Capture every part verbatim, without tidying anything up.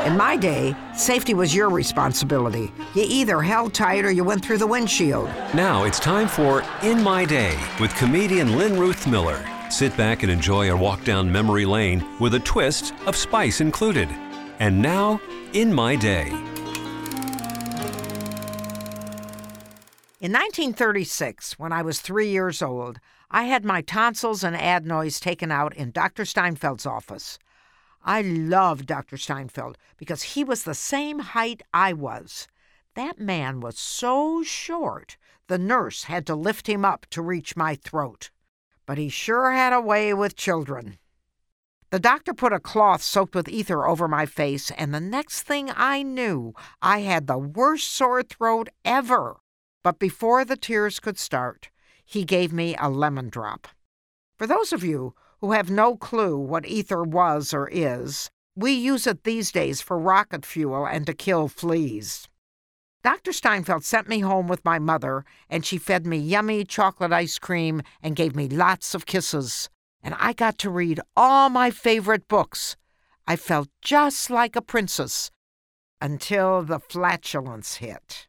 In my day, safety was your responsibility. You either held tight or you went through the windshield. Now it's time for In My Day with comedian Lynn Ruth Miller. Sit back and enjoy a walk down memory lane with a twist of spice included. And now, In My Day. In nineteen thirty-six, when I was three years old, I had my tonsils and adenoids taken out in Doctor Steinfeld's office. I loved Doctor Steinfeld because he was the same height I was. That man was so short, the nurse had to lift him up to reach my throat. But he sure had a way with children. The doctor put a cloth soaked with ether over my face, and the next thing I knew, I had the worst sore throat ever. But before the tears could start, he gave me a lemon drop. For those of you who have no clue what ether was or is, we use it these days for rocket fuel and to kill fleas. Doctor Steinfeld sent me home with my mother, and she fed me yummy chocolate ice cream and gave me lots of kisses. And I got to read all my favorite books. I felt just like a princess until the flatulence hit.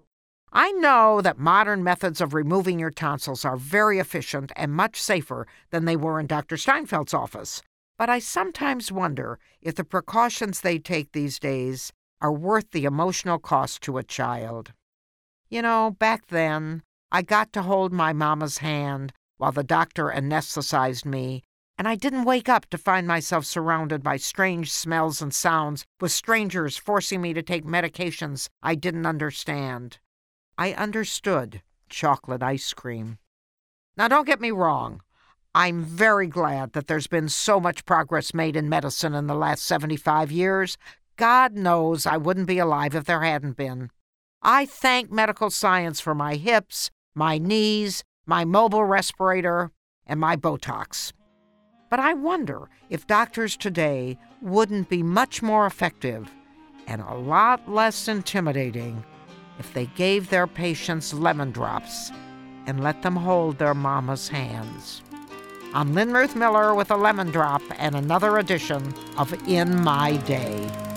I know that modern methods of removing your tonsils are very efficient and much safer than they were in Doctor Steinfeld's office, but I sometimes wonder if the precautions they take these days are worth the emotional cost to a child. You know, back then, I got to hold my mama's hand while the doctor anesthetized me, and I didn't wake up to find myself surrounded by strange smells and sounds, with strangers forcing me to take medications I didn't understand. I understood chocolate ice cream. Now, don't get me wrong. I'm very glad that there's been so much progress made in medicine in the last seventy-five years. God knows I wouldn't be alive if there hadn't been. I thank medical science for my hips, my knees, my mobile respirator, and my Botox. But I wonder if doctors today wouldn't be much more effective and a lot less intimidating if they gave their patients lemon drops and let them hold their mama's hands. I'm Lynn Ruth Miller with a lemon drop and another edition of In My Day.